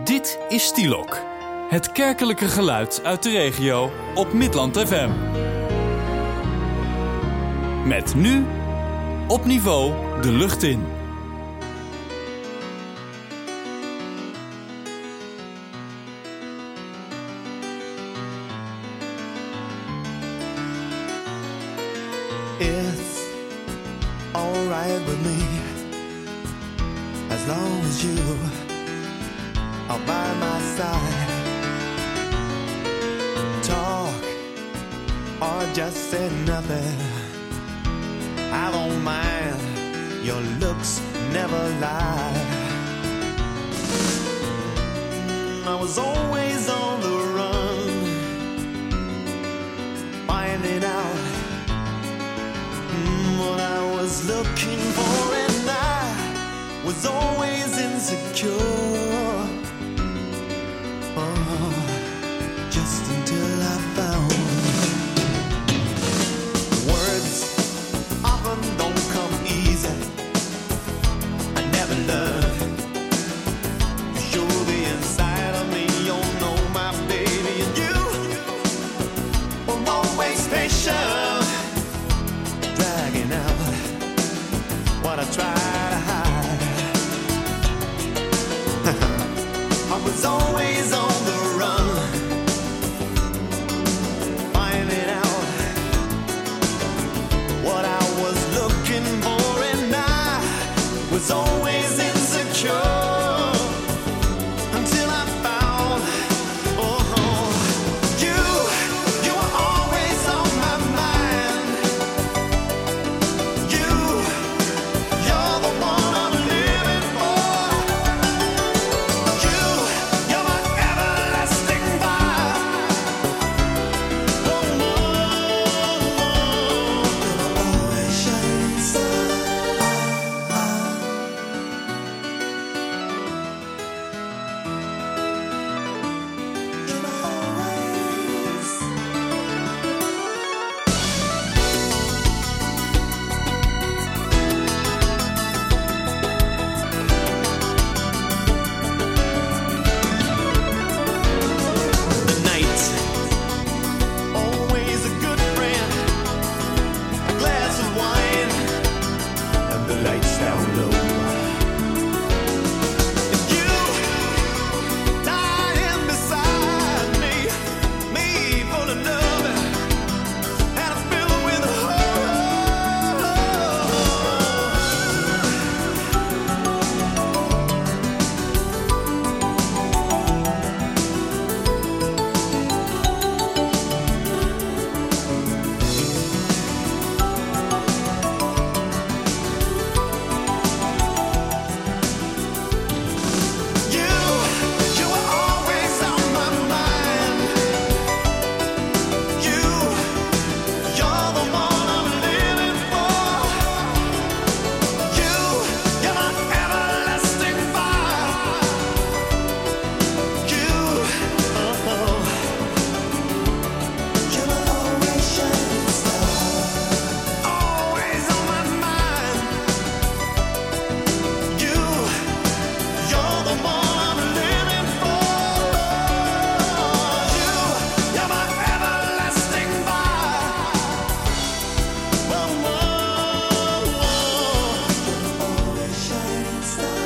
Dit is Stielok. Het kerkelijke geluid uit de regio op Midland FM. Met nu op niveau de lucht in. It's alright with me, as long as you are by my side. Talk or just say nothing, I don't mind, your looks never lie. I was always on the run, finding out what I was looking for, and I was always insecure. Oh, just until I found words often don't come easy. I never learned to show the inside of me. You know my baby, and you were always patient, dragging out what I try to hide. I was always on the run, finding out what I was looking for, and I was always insecure. Until I found, oh, you were always on my mind. You're the one I'm living for. You're my everlasting fire. Oh, always shining star. You're always. The night, always a good friend. A glass of wine and the lights down low. And you dying beside me full of love and I'm filled with You were always on my mind. You're the one I'm living for. You're my everlasting fire. You're always shining star. Always on my mind. You're the one I'm living for. You're my everlasting fire. Always shining star.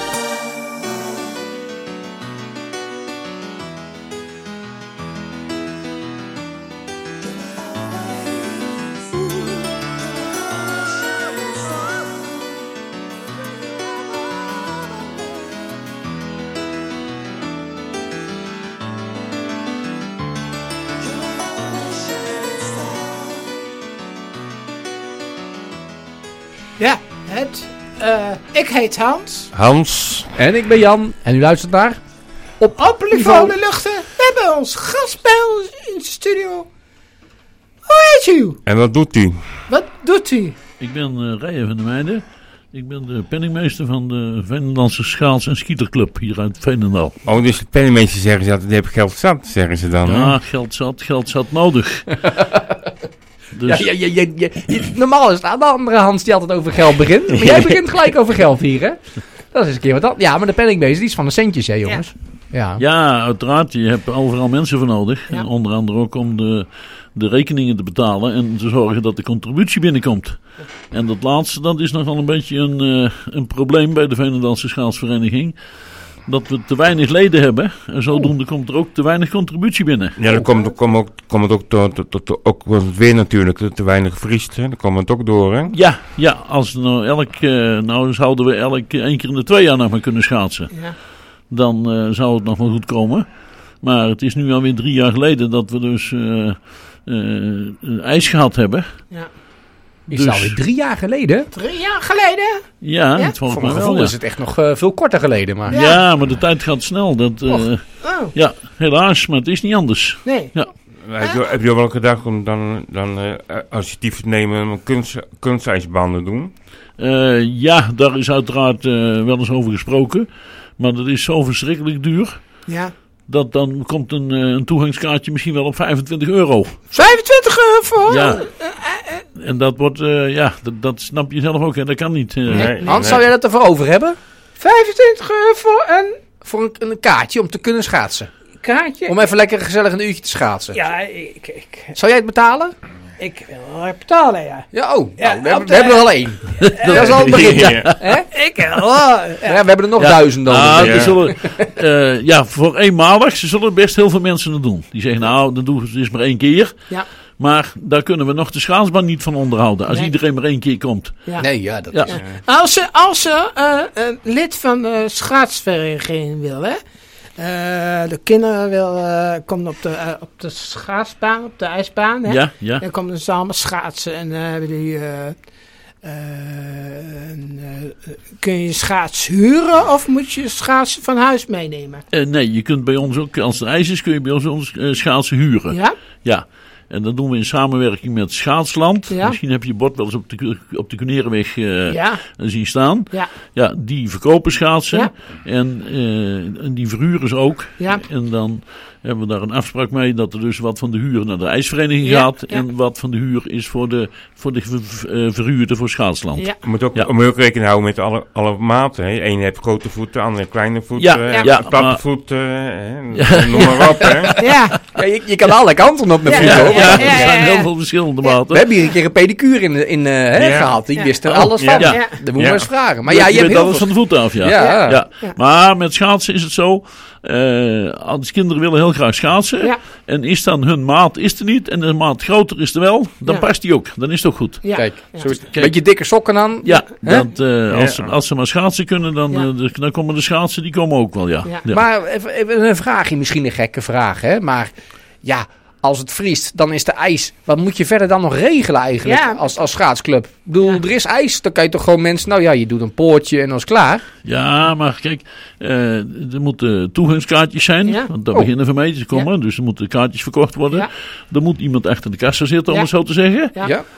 Ja, ik heet Hans. En ik ben Jan. En u luistert naar... Op niveau de luchten. We hebben ons gast bij ons in de studio. Hoe heet u? En wat doet hij? Wat doet u? Ik ben Rijen van der Meijden. Ik ben de penningmeester van de Veenendaanse Schaats- en Skieterclub hier uit Veenendaal. Oh, dus de penningmeester zeggen ze altijd, die hebben geld zat, zeggen ze dan. Ja, hè? geld zat nodig. Dus... Normaal is het aan de andere Hans die altijd over geld begint. Maar jij begint gelijk over geld hier, hè? Dat is een keer wat dan. Ja, maar de penningmeester die is van de centjes, hè jongens. Ja. Ja, uiteraard. Je hebt overal mensen voor nodig. Ja. En onder andere ook om de rekeningen te betalen en te zorgen dat de contributie binnenkomt. En dat laatste, dat is nogal een beetje een probleem bij de Veenendaalse Schaatsvereniging. Dat we te weinig leden hebben. En zodoende komt er ook te weinig contributie binnen. Ja, dan komt het ook tot ook het weer natuurlijk, te weinig vriest. Hè. Dan komt het ook door, hè? Ja, als nou zouden we elk 1 keer in de 2 jaar nog maar kunnen schaatsen. Ja. Dan zou het nog wel goed komen. Maar het is nu alweer 3 jaar geleden dat we dus ijs gehad hebben. Ja. Is het alweer 3 jaar geleden? 3 jaar geleden? Ja, Ja? het volgens Voor mij mijn wel. gevoel Ja. is het echt nog veel korter geleden. Maar... Ja, maar de tijd gaat snel. Oh. Ja, helaas, maar het is niet anders. Nee. Heb je wel eens gedacht om dan als je tyfus nemen, kunstijsbanden doen? Ja, daar is uiteraard wel eens over gesproken. Maar dat is zo verschrikkelijk duur. Ja. Dat dan komt een toegangskaartje misschien wel op €25. 25 voor? Ja. En dat wordt, dat snap je zelf ook, hè? Dat kan niet. Hans, zou jij dat ervoor over hebben? 25 voor Voor een kaartje om te kunnen schaatsen. een kaartje? Om even lekker gezellig een uurtje te schaatsen. Ja, Zou jij het betalen? ik wil wel betalen, ja. Ja, oh. Ja, Nou, we op de- hebben er al 1. Dat is al het begin. Hè? Ik wil Ja, we hebben er nog 1000 dan. Ah, Ja. er zullen, voor eenmalig, ze zullen best heel veel mensen het doen. Die zeggen, nou, dat doen ze dus maar 1 keer. Ja. Maar daar kunnen we nog de schaatsbaan niet van onderhouden. Als Nee. iedereen maar 1 keer komt. Ja. Nee, ja, dat Ja. is... Als ze lid van de schaatsvereniging wil, hè? De kinderen komen op de schaatsbaan, op de ijsbaan, hè? Ja. Dan komen ze allemaal schaatsen en dan hebben die... kun je schaats huren of moet je schaatsen van huis meenemen? Nee, je kunt bij ons ook, als er ijs is, kun je bij ons schaatsen huren. Ja? Ja. En dat doen we in samenwerking met Schaatsland. Ja. Misschien heb je je bord wel eens op de Kunerenweg Ja. zien staan. Ja. Ja, die verkopen schaatsen. Ja. En die verhuren ze ook. Ja. En dan hebben we daar een afspraak mee dat er dus wat van de huur naar de ijsvereniging Ja, gaat. ja. En wat van de huur is voor de verhuurder voor Schaatsland. Ja. Je moet ook, Ja. moet je ook rekening houden met alle maten. Hè. Eén heeft grote voeten, de ander heeft kleine voeten. Ja, platte maar- voeten, noem maar op. Hè. Ja. Ja, je kan alle kanten op met Ja, voeten. Ja, hoor. er ja, zijn ja. heel veel verschillende maten. We hebben hier een keer een pedicure in Ja. gehad. Die Ja. wist er Oh, alles van. ja. Ja. Dat moeten we Ja. eens vragen. Maar Je ja, je hebt bent heel alles van veel... de voeten af, ja. Ja. Ja. Ja. Maar met schaatsen is het zo. Als kinderen willen heel graag schaatsen. Ja. En is dan hun maat is er niet. En de maat groter is er wel. Dan Ja. past die ook. Dan is het ook goed. Ja. Kijk, Ja. zo is het. Een beetje dikke sokken aan. Ja, Hè? als ze maar schaatsen kunnen, dan komen de schaatsen, die komen ook wel, ja. Ja. Ja. Maar even een vraagje, misschien een gekke vraag, hè? Maar ja, als het vriest, dan is er ijs. Wat moet je verder dan nog regelen eigenlijk Ja. als schaatsclub? Ik bedoel, Ja. er is ijs, dan kan je toch gewoon mensen... Nou ja, je doet een poortje en dan is het klaar. Ja, maar kijk, er moeten toegangskaartjes zijn, Ja. want daar Oh. beginnen we mee te komen. Dus er moeten kaartjes verkocht worden. Ja. Er moet iemand achter de kassa zitten, om Ja. het zo te zeggen. Ja. Ja.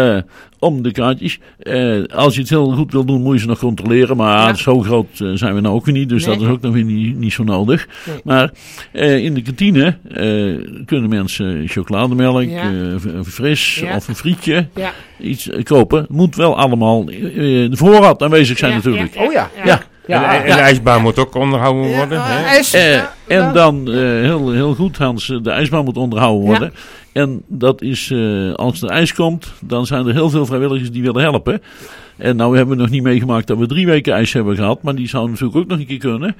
Om de kaartjes. Als je het heel goed wil doen, moet je ze nog controleren. Maar Ja. zo groot zijn we nou ook weer niet. Dus Nee. dat is ook nog weer niet zo nodig. Nee. Maar in de kantine kunnen mensen chocolademelk, Ja. fris Ja. of een frietje Ja. iets kopen. Het moet wel allemaal de voorraad aanwezig zijn Ja, natuurlijk. ja, Oh ja. Ja. En de ijsbaan moet ook onderhouden worden. Hè. ijs- En dan heel goed, Hans, de ijsbaan moet onderhouden worden. En dat is, als er ijs komt, dan zijn er heel veel vrijwilligers die willen helpen. En nou hebben we nog niet meegemaakt dat we 3 weken ijs hebben gehad. Maar die zou natuurlijk ook nog een keer kunnen.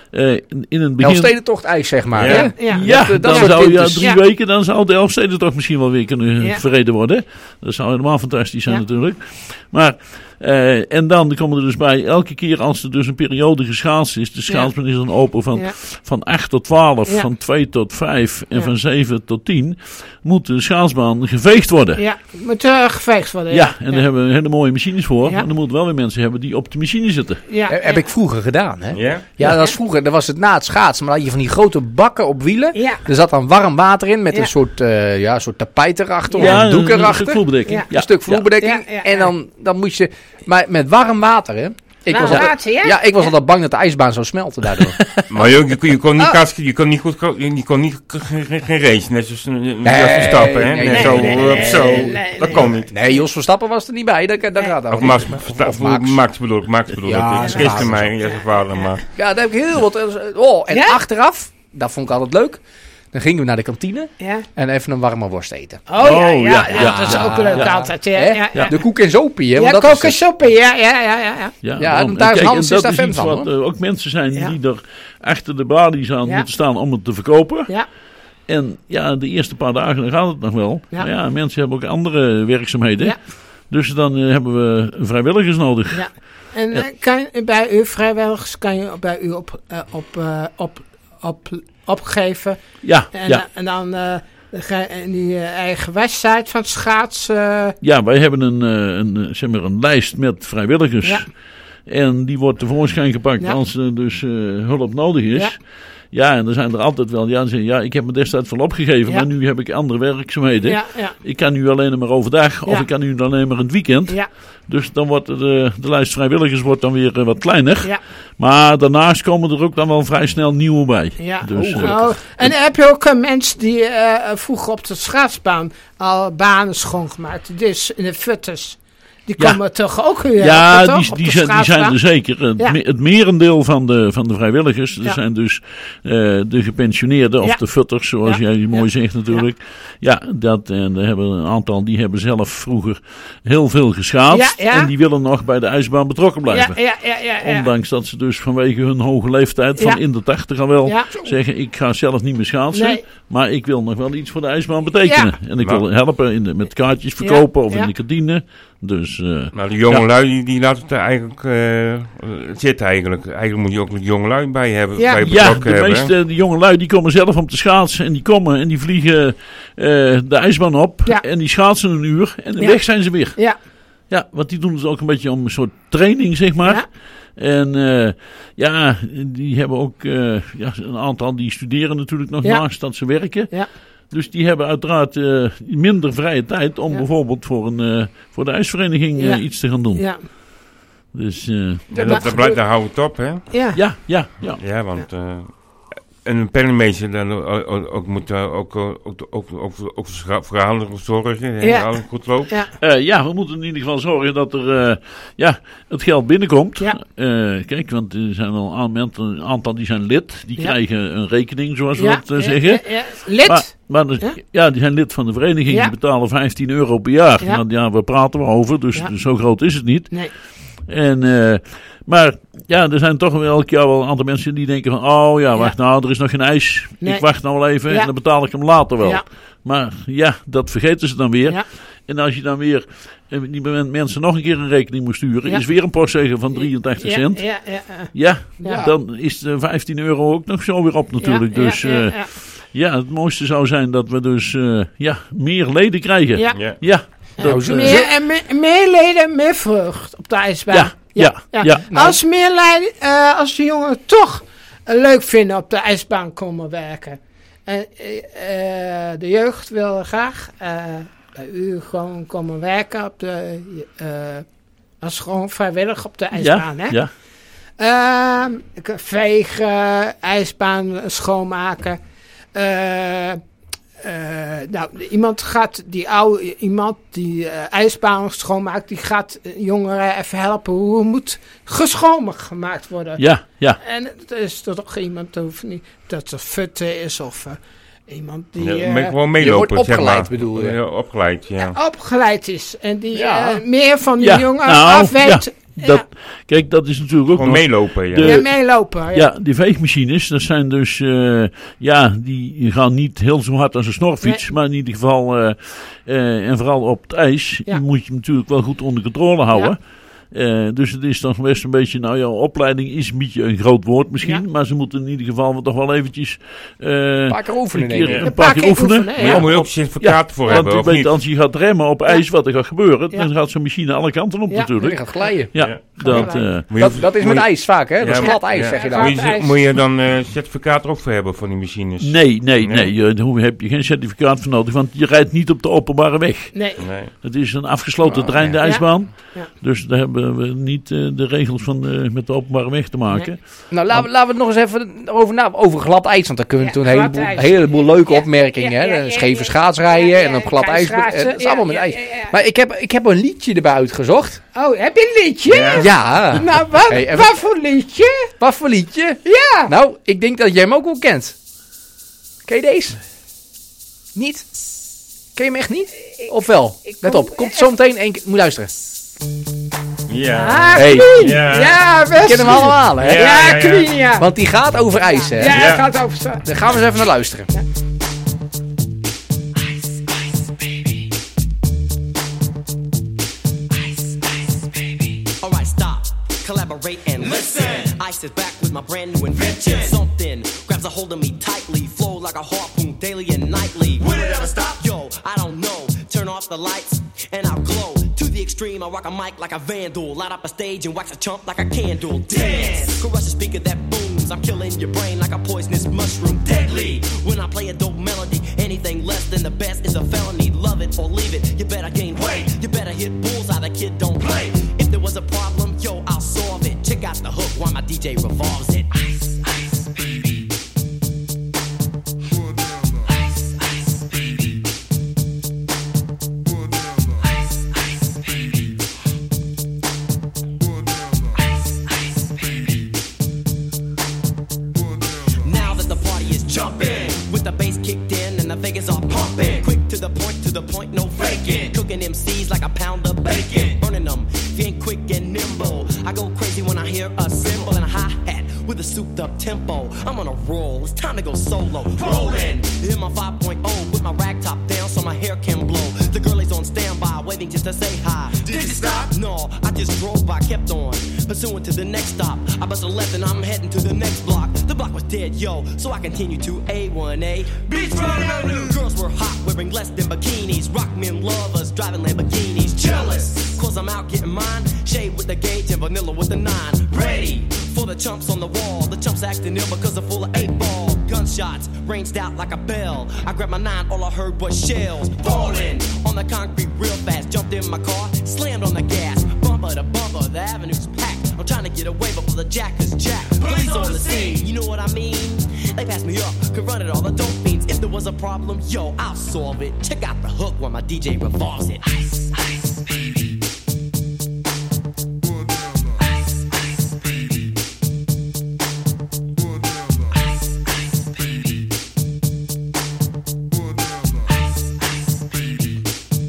In het begin... Elfstedentocht ijs, zeg maar. Ja. Hè? Ja. Ja, dat dan soort zou je tintes. 3 Ja. weken, dan zou de Elfstedentocht misschien wel weer kunnen Ja. verreden worden. Dat zou helemaal fantastisch zijn Ja. natuurlijk. Maar, en dan komen er dus bij, elke keer als er dus een periode geschaatst is, de schaatsbaan is dan open van 8 tot 12, Ja. van 2 tot 5 en Ja. van 7 tot 10, moet de schaatsbaan geveegd worden. Ja, moet geveegd worden. Ja, en daar hebben we hele mooie machines voor. Ja. En er moeten wel weer mensen hebben die op de machine zitten. Ja, Heb ik vroeger gedaan, hè? Ja? Ja, dat was vroeger. Dat was het na het schaatsen. Maar dan had je van die grote bakken op wielen. Ja. Er zat dan warm water in met Ja. een soort tapijt erachter. Of Ja, een doek een erachter. stuk vloerbedekking. Ja. Ja. Een stuk vloerbedekking. Ja, ja, ja. En dan moet je... Maar met warm water, hè. Ik Nou, was altijd, water, ja? ja, ik was altijd bang dat de ijsbaan zou smelten daardoor. Maar je kon niet kasten, je kon niet geen race, net zoals Verstappen, hè? nee, Net zo, nee, zo. nee, Dat kon niet. Nee, Jos Verstappen was er niet bij. Dat gaat Of ook Max bedoel ik. Ja, Dat is gisteren mij, ja, zijn vader, maar... Ja, daar heb ik heel wat. En Ja? achteraf, dat vond ik altijd leuk. Dan gingen we naar de kantine Ja. en even een warme worst eten. Oh, ja, ja, dat is ja, ook leuk ja. altijd. Ja, Hè? ja, ja. De koek en zopie, hè? Ja, want dat is het. kokensoppen, ja. Ja, daarom. en thuis kijk, Hans en is dat daar fan iets van, wat hoor. ook mensen zijn Ja. die er achter de balies aan Ja. moeten staan om het te verkopen. Ja, En ja, de eerste paar dagen dan gaat het nog wel. Ja. Maar ja, mensen hebben ook andere werkzaamheden. Ja. Dus dan hebben we vrijwilligers nodig. ja. En kan bij u vrijwilligers kan je bij u opgeven. Ja, En, ja. en dan ga je in die eigen website van Schaats. Ja, wij hebben een lijst met vrijwilligers. Ja. En die wordt tevoorschijn gepakt Ja. als er dus hulp nodig is. Ja. Ja, en er zijn er altijd wel die aan zeggen, ja, ik heb me destijds wel opgegeven, Ja. maar nu heb ik andere werkzaamheden. Ja, ja, Ik kan nu alleen maar overdag, of Ja. ik kan nu alleen maar in het weekend. ja, Dus dan wordt de lijst vrijwilligers wordt dan weer wat kleiner. ja. Maar daarnaast komen er ook dan wel vrij snel nieuwe bij. Ja. Dus, En heb je ook mensen die vroeger op de schaatsbaan al banen schoongemaakt? Dus in de futters. Die Ja. komen toch ook weer ja, helpen, toch, op de die zijn schaatsbaan? er zeker. Ja. Het merendeel van de vrijwilligers, dat Ja. zijn dus de gepensioneerden of Ja. de futters, zoals Ja. jij die mooi Ja. zegt natuurlijk. Ja, en er hebben een aantal die hebben zelf vroeger heel veel geschaatst. Ja, ja. En die willen nog bij de ijsbaan betrokken blijven. Ja. Ondanks dat ze dus vanwege hun hoge leeftijd van Ja. in de 80 al wel Ja. zeggen, ik ga zelf niet meer schaatsen. Nee. Maar ik wil nog wel iets voor de ijsbaan betekenen. En ik Maar- wil helpen met kaartjes verkopen of Ja. in de kantine. Dus Maar de jonge lui, die laten het er eigenlijk zitten eigenlijk. Eigenlijk moet je ook de jonge lui bij hebben. Ja. Bij ja, betrokken de hebben, hè. meeste de jonge lui die komen zelf om te schaatsen. En die komen en die vliegen de ijsbaan op. Ja. En die schaatsen een uur. En Ja. weg zijn ze weer. Ja. Ja, want die doen het ook een beetje om een soort training, zeg maar. Ja. En die hebben ook een aantal die studeren natuurlijk nog Ja. naast dat ze werken. Ja. Dus die hebben uiteraard minder vrije tijd om Ja. bijvoorbeeld voor de ijsvereniging Ja. iets te gaan doen. Ja. Dus Ja, dat blijft, daar houdt het op, hè. Ja. ja. Ja, want... en een penningmeester dan ook moet ook voor aandacht zorgen. Ja. Alles goed loopt. Ja. We moeten in ieder geval zorgen dat er het geld binnenkomt. Ja. Kijk, want er zijn al een aantal die zijn lid. Die Ja. krijgen een rekening, zoals we Ja. dat zeggen. Ja. Lid? Maar die zijn lid van de vereniging. Ja. Die betalen €15 per jaar. Ja. Nou, ja, waar praten we over? Dus Ja. zo groot is het niet. Nee. En, maar ja, er zijn toch wel elk jaar wel een aantal mensen die denken van... Oh ja, wacht nou, er is nog geen ijs. Nee. Ik wacht nou wel even Ja. en dan betaal ik hem later wel. Ja. Maar ja, dat vergeten ze dan weer. Ja. En als je dan weer die mensen nog een keer een rekening moet sturen... Ja. is weer een postzegel van 83 cent. Ja. Ja, Ja. dan is de €15 ook nog zo weer op natuurlijk. Dus ja. het mooiste zou zijn dat we dus meer leden krijgen. Ja. Ja. Ja, dat, Meer leden, meer vreugd op de ijsbaan. Ja. Als meer leden, als de jongeren toch leuk vinden op de ijsbaan komen werken. De jeugd wil graag bij u gewoon komen werken op als gewoon vrijwillig op de ijsbaan. Hè? Ja. Vegen, ijsbaan schoonmaken. Iemand die ijsbaan schoonmaakt, die gaat jongeren even helpen hoe het moet geschoongemaakt worden. Ja. En het is toch iemand, hoeft niet dat het futte is of iemand die gewoon je meelopen, wordt zeg maar. opgeleid, bedoel je? Ja, opgeleid, ja. opgeleid is. En die Ja. meer van die Ja, jongeren nou, af weet. Kijk, dat is natuurlijk ook Gewoon nog... meelopen, ja. De- Meelopen. Ja, die veegmachines, dat zijn dus, die gaan niet heel zo hard als een snorfiets, maar in ieder geval, en vooral op het ijs, Ja. die moet je natuurlijk wel goed onder controle houden. Dus het is dan best een beetje, opleiding is een beetje een groot woord misschien, Ja. maar ze moeten in ieder geval toch wel eventjes Een paar keer oefenen, denk ik. een paar keer oefenen. ja. Daar moet je ook certificaten voor Want hebben, je of weet, niet? als je gaat remmen op ijs, wat er gaat gebeuren, Ja. dan gaat zo'n machine alle kanten op Ja. Je natuurlijk. gaat glijden. Ja, Ja. dat, Moet je- Dat is met moet je- ijs vaak, hè? Dat is Ja, glad maar- ijs, ja. zeg je Glad dan. ijs. Moet je dan certificaat er ook voor hebben voor die machines? nee, daar heb je geen certificaat voor nodig, want je rijdt niet op de openbare weg. Nee. Nee. Het is een afgesloten terrein, de ja. ijsbaan. Ja. Dus daar hebben hebben we niet de regels met de openbare weg te maken. Nou, laten we het nog eens even over glad ijs. Want daar kunnen we toen een heleboel leuke opmerkingen. Hè? Scheve schaatsrijden en op glad ijs. Dat is allemaal met ijs. Maar ik heb een liedje erbij uitgezocht. Oh, heb je een liedje? Ja. Nou, wat voor liedje? Wat voor liedje? Ja. Nou, ik denk dat jij hem ook wel kent. Ken je deze? Niet? Ken je hem echt niet? Of wel? Let op, komt zo meteen één keer. Moet luisteren. Ja. Queen. Ja. Best. Ken hem allemaal, hè? Ja, Queen, ja. Want die gaat over ijs, hè? Ja, het gaat over straat. Daar gaan we eens even naar luisteren. Alright, stop, collaborate and listen. Ice is back with my brand new invention. Something grabs a hold of me tightly, flow like a harpoon daily and nightly. Will it ever stop? Yo, I don't know. Turn off the lights and I'll glow. To the extreme, I rock a mic like a vandal. Light up a stage and wax a chump like a candle. Dance, crush a speaker that booms. I'm killing your brain like a poisonous mushroom. Deadly, when I play a dope melody. Anything less than the best is a felony. Love it or leave it, you better gain weight. You better hit bullseye, the kid don't play. If there was a problem, yo, I'll solve it. Check out the hook while my DJ revolves it. Ice, ice, baby. Ice, ice, baby. Ice, ice, baby. Ice, ice, baby. Now that the party is jumping, with the bass kicked in and the Vegas are pumping. Quick to the point, no faking. Cooking MCs like a pound of bacon. Burning them, if you ain't quick and nimble. I go crazy when I hear a cymbal and a hi-hat with a souped up tempo. I'm on a roll, it's time to go solo. Rolling, in my 5.0 with my rag top down so my hair can blow. The girl is on standby, waiting just to say hi. Did you stop? No, I just drove by, kept on. Pursuing to the next stop. I bust a left and I'm heading to the next block. The block was dead, yo, so I continued to A1A. Beachfront Avenue. Girls were hot, wearing less than bikinis. Rock men lovers, driving Lamborghinis. Jealous, cause I'm out getting mine. Shade with the gauge and vanilla with the 9. Ready for the chumps on the wall. The chumps acting ill because they're full of 8-ball. Gunshots ranged out like a bell. I grabbed my 9, all I heard was shells falling on the concrete real fast. Jumped in my car, slammed on the gas. Bumper to bumper, the avenue's packed. I'm trying to get away before the jackers jack. Police on the scene, you know what I mean? They passed me up, could run it all the dope fiends. If there was a problem, yo, I'll solve it. Check out the hook while my DJ revolves it. Ice, ice, baby. Ice, ice, baby. Ice, ice, baby. Ice, ice, baby.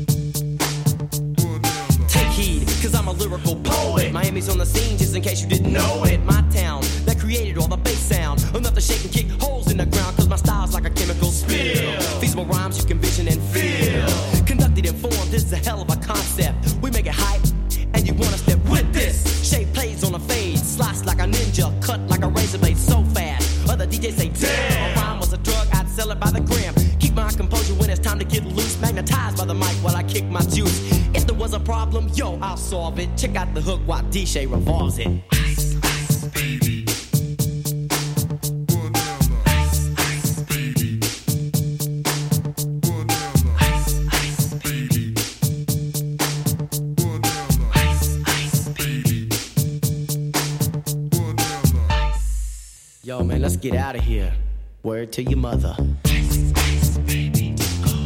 Take heed, cause I'm a lyrical poet. Miami's on the scene, just in case you didn't know it. My town, that created all the bass sound. Enough to shake and kick holes in the ground, cause my style's like a chemical spill. Feasible rhymes you can vision and feel. Conducted and formed, this is a hell of a concept. We make it hype, and you wanna step with this. Shape plays on a fade, slice like a ninja, cut like a razor blade so fast. Other DJs say, damn, a rhyme was a drug, I'd sell it by the gram. Keep my composure when it's time to get loose. Magnetized by the mic while I kick my juice. If there was a problem, yo, I'll solve it. Check out the hook while DJ revolves it. Ice, ice, baby. Ice, ice, baby. Ice, ice, baby. Ice, ice, baby. Yo, man, let's get out of here. Word to your mother. Ice, ice, baby.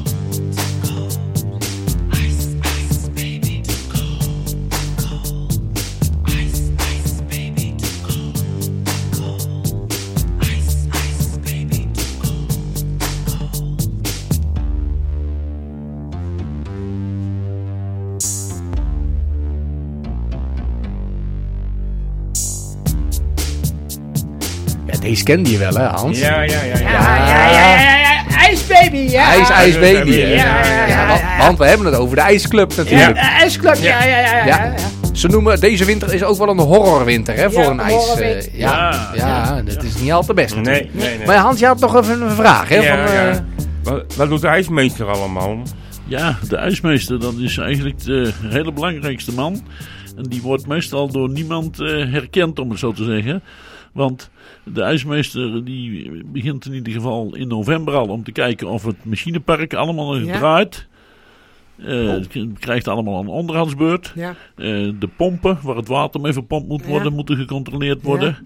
Deze kende je wel, hè, Hans? Ja. IJsbaby, ja. IJsbaby, hè? Ja. Want we hebben het over de ijsclub natuurlijk. Ja, ijsclub, ja. Ze noemen deze winter is ook wel een horrorwinter, hè, voor een ijs. horrorwinter. Ja, dat is niet altijd best natuurlijk. Nee. Maar Hans, je had nog even een vraag, hè? Ja. Wat doet de ijsmeester allemaal? Ja, de ijsmeester, dat is eigenlijk de hele belangrijkste man. En die wordt meestal door niemand herkend, om het zo te zeggen. Want de ijsmeester die begint in ieder geval in november al om te kijken of het machinepark allemaal nog draait. Krijgt allemaal een onderhandsbeurt. Ja. De pompen, waar het water mee verpompt moet worden, moeten gecontroleerd worden.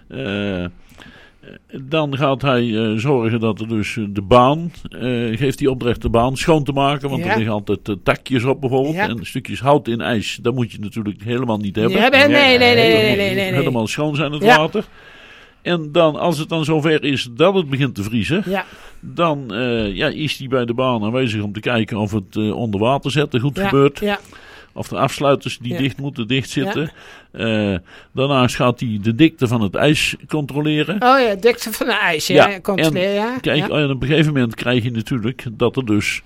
Dan gaat hij zorgen dat er dus de baan, geeft hij opdracht de baan schoon te maken. Want er liggen altijd takjes op bijvoorbeeld. Ja. En stukjes hout in ijs, dat moet je natuurlijk helemaal niet hebben. Nee. Helemaal schoon zijn het water. En dan, als het dan zover is dat het begint te vriezen, dan is hij bij de baan aanwezig om te kijken of het onder water zetten goed gebeurt. Ja. Of de afsluiters die dicht moeten, dicht zitten. Ja. Daarnaast gaat hij de dikte van het ijs controleren. Oh ja, dikte van het ijs. Ja. Controleren. Kijk, en op een gegeven moment krijg je natuurlijk dat er dus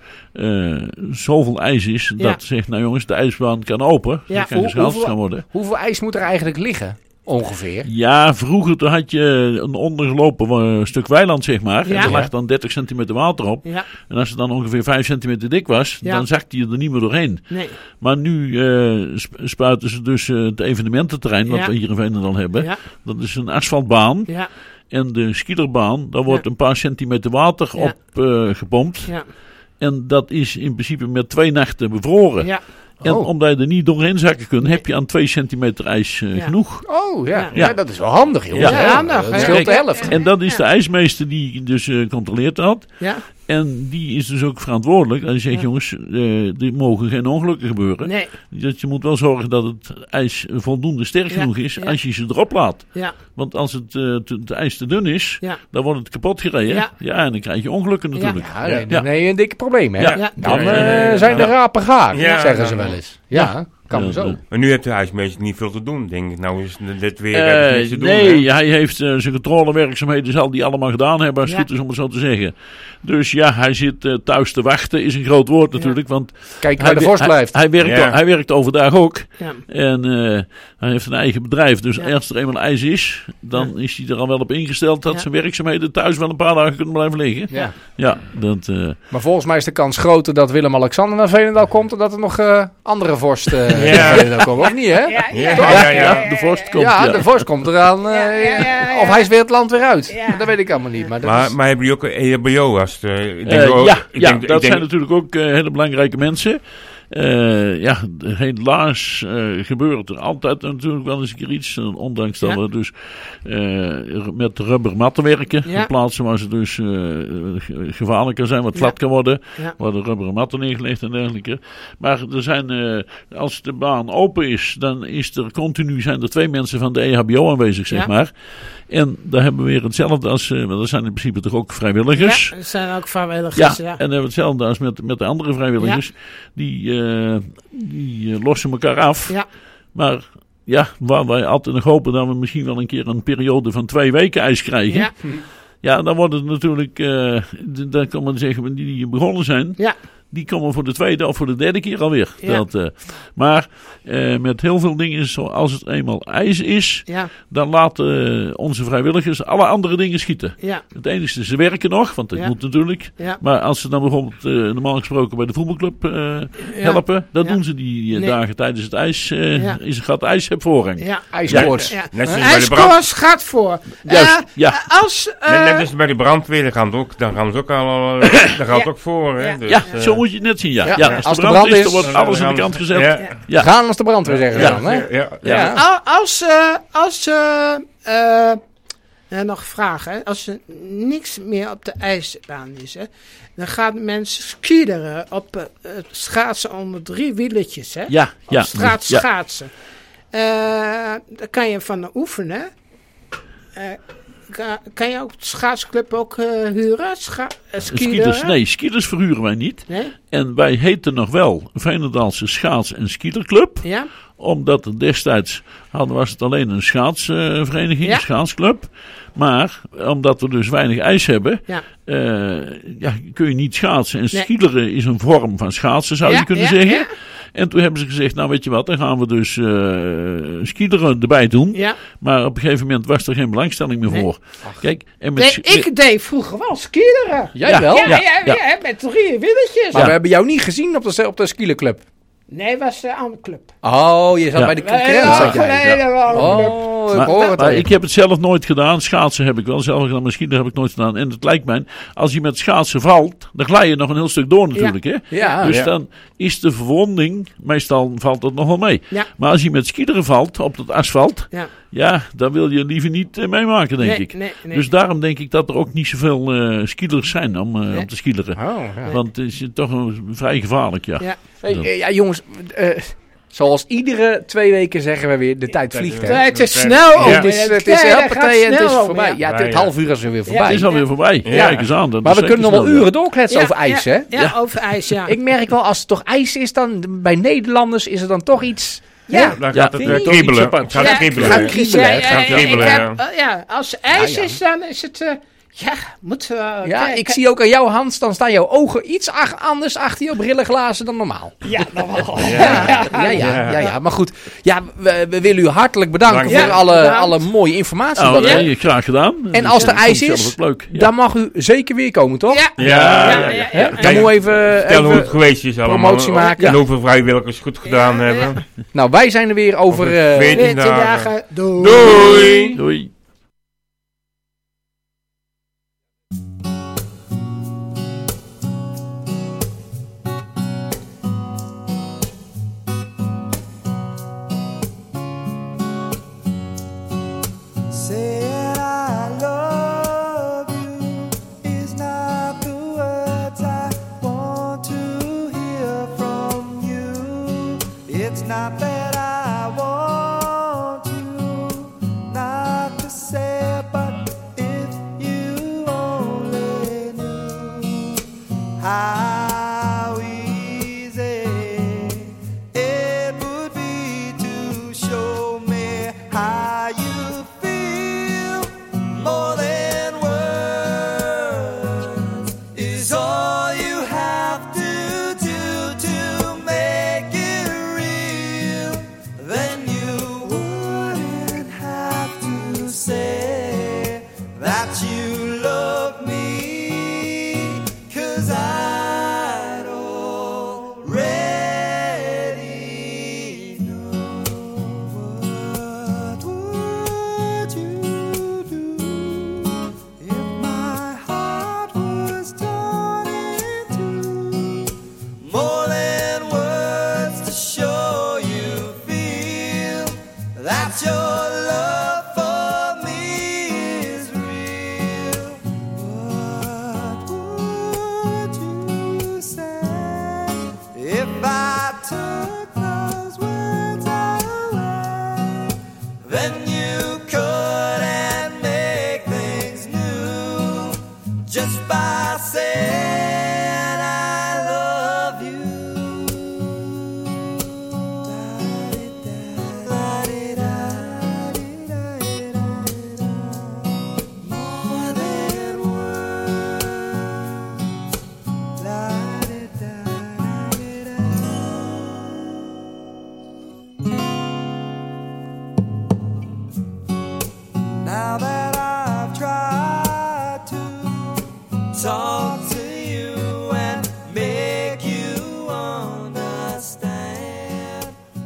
zoveel ijs is. Dat zegt, nou jongens, de ijsbaan kan open. Ja. Dan kan geschaatst gaan worden. Hoeveel ijs moet er eigenlijk liggen? Ongeveer. Ja, vroeger had je een ondergelopen stuk weiland, zeg maar. Ja. En er lag dan 30 centimeter water op. Ja. En als het dan ongeveer 5 centimeter dik was, dan zakte je er niet meer doorheen. Nee. Maar nu spuiten ze dus het evenemententerrein, wat we hier in Veenendaal hebben. Ja. Dat is een asfaltbaan. Ja. En de skierbaan, daar wordt een paar centimeter water op gepompt. Ja. En dat is in principe met 2 nachten bevroren. Ja. En omdat je er niet doorheen zakken kunt, heb je aan 2 centimeter ijs genoeg. Oh ja, dat is wel handig, jongens. Ja, handig. Dat scheelt de helft. En dat is de ijsmeester die dus controleert had. Ja. En die is dus ook verantwoordelijk. En die zegt, jongens, er mogen geen ongelukken gebeuren. Nee. Dus je moet wel zorgen dat het ijs voldoende sterk genoeg is als je ze erop laat. Ja. Want als het ijs te dun is, dan wordt het kapot gereden. Ja, en dan krijg je ongelukken natuurlijk. Dan heb je een dikke probleem, hè? Ja. Dan zijn de rapen gaar, zeggen ze wel eens. Ja. Kan zo. Maar nu heeft de ijsmeester niet veel te doen, denk ik. Nou is dit weer niks te doen. Nee, hij heeft zijn controlewerkzaamheden zal die allemaal gedaan hebben, als het goed is om het zo te zeggen. Dus hij zit thuis te wachten, is een groot woord natuurlijk. Want kijk waar de vorst blijft. Hij werkt overdag ook. Ja. En hij heeft een eigen bedrijf. Dus als er eenmaal ijs is, dan is hij er al wel op ingesteld dat zijn werkzaamheden thuis wel een paar dagen kunnen blijven liggen. Ja. Maar volgens mij is de kans groter dat Willem-Alexander naar Veenendaal komt en dat er nog andere vorst komen, of niet, hè? Ja, de vorst komt. Ja, de vorst komt eraan. Of hij is weer het land weer uit. Ja. Dat weet ik allemaal niet. Maar hebben jullie ook een EHBO als... dat zijn natuurlijk ook hele belangrijke mensen. Helaas gebeurt er altijd natuurlijk wel eens een keer iets. Ondanks dat we dus met rubbermatten werken. In plaatsen waar ze dus gevaarlijker zijn, wat glad kan worden. Ja. Waar de rubberen matten neergelegd en dergelijke. Maar er zijn, als de baan open is, dan zijn er 2 mensen van de EHBO aanwezig, zeg maar. En daar hebben we weer hetzelfde als, dat zijn in principe toch ook vrijwilligers. Ja, dat zijn ook vrijwilligers, en dan hebben we hetzelfde als met de andere vrijwilligers. Ja. Die lossen elkaar af. Ja. Maar waar wij altijd nog hopen dat we misschien wel een keer een periode van 2 weken ijs krijgen. Ja. Ja, dan wordt het natuurlijk, dan kan men zeggen, die begonnen zijn. Ja. Die komen voor de 2e of voor de 3e keer alweer. Ja. Maar met heel veel dingen, zoals het eenmaal ijs is, dan laten onze vrijwilligers alle andere dingen schieten. Ja. Het enige is, ze werken nog, want dat moet natuurlijk. Ja. Maar als ze dan bijvoorbeeld normaal gesproken bij de voetbalclub helpen, dan doen ze die dagen tijdens het ijs. Gaat de ijs voorrang. Ja. IJskoorts. Ja. IJskoorts gaat voor. Net als bij de brandweer, daar gaan ze ook al ook voor. Hè? Dus, zo moet je het net zien, als de brand is, dan wordt alles aan de kant gezet. Gaan als de brandweer zeggen dan, hè? Nog een vraag, hè? Als er niks meer op de ijsbaan is, hè, dan gaan mensen skiederen op schaatsen onder 3 wieletjes, hè? Op straat schaatsen. Daar kan je van oefenen. Kan je ook de schaatsclub ook huren? Skieders verhuren wij niet. Nee? En wij heten nog wel Veenendaalse Schaats- en Skiederclub. Ja. Omdat destijds was het alleen een schaatsvereniging, een schaatsclub. Maar omdat we dus weinig ijs hebben, kun je niet schaatsen. En skiederen is een vorm van schaatsen, zou je kunnen zeggen. Ja. En toen hebben ze gezegd, nou weet je wat, dan gaan we dus skiederen erbij doen. Ja. Maar op een gegeven moment was er geen belangstelling meer voor. Kijk, ik deed vroeger wel skiederen. Jij wel? Ja, met 3 willetjes. Maar we hebben jou niet gezien op de skielerclub. Nee, het was aan de club. Oh, je zat bij de concurrent. Ik heb het zelf nooit gedaan. Schaatsen heb ik wel zelf gedaan. Misschien heb ik nooit gedaan. En het lijkt mij, als je met schaatsen valt, dan glij je nog een heel stuk door natuurlijk. Hè? Ja. Dus dan is de verwonding, meestal valt dat nog wel mee. Ja. Maar als je met skileren valt op het asfalt, dan wil je liever niet meemaken, denk ik. Nee. Dus daarom denk ik dat er ook niet zoveel skilers zijn om te skileren. Want het is toch vrij gevaarlijk, Hey, jongens, zoals iedere 2 weken zeggen we weer, de tijd vliegt. De tijd is snel. Het is hoppatee en het is voorbij. Ja, het half uur is er weer voorbij. Het is alweer voorbij. Kijk eens aan. Maar we kunnen nog wel uren doorkletsen over ijs, hè? Ja, over ijs, ja. Ik merk wel, als het toch ijs is, dan bij Nederlanders is er dan toch iets... Dan gaat het kriebelen. Als ijs is, dan is het... ik zie ook aan jouw Hans, dan staan jouw ogen iets anders achter je brillenglazen dan normaal. Ja, dat wel. Ja, maar goed. Ja, we willen u hartelijk bedanken voor alle mooie informatie. Graag gedaan. En als er ijs is, dan mag u zeker weer komen, toch? Ja. Dan moet even hoe het geweest is allemaal. Promotie maken. En hoeveel vrijwilligers goed gedaan hebben. Nou, wij zijn er weer over 14 dagen. Doei. Not that I want to, not to say, but if you only knew how easy it would be to show me how you feel. More than words is all you have to do to make it real. Then you wouldn't have to say that you love me, 'cause I'd already know. What would you do if my heart was torn in two? More than words to show you feel that your love for me is real. What would you say if I took those words away? Then you couldn't make things new just by saying I love you. More than words. Now that I've tried to talk to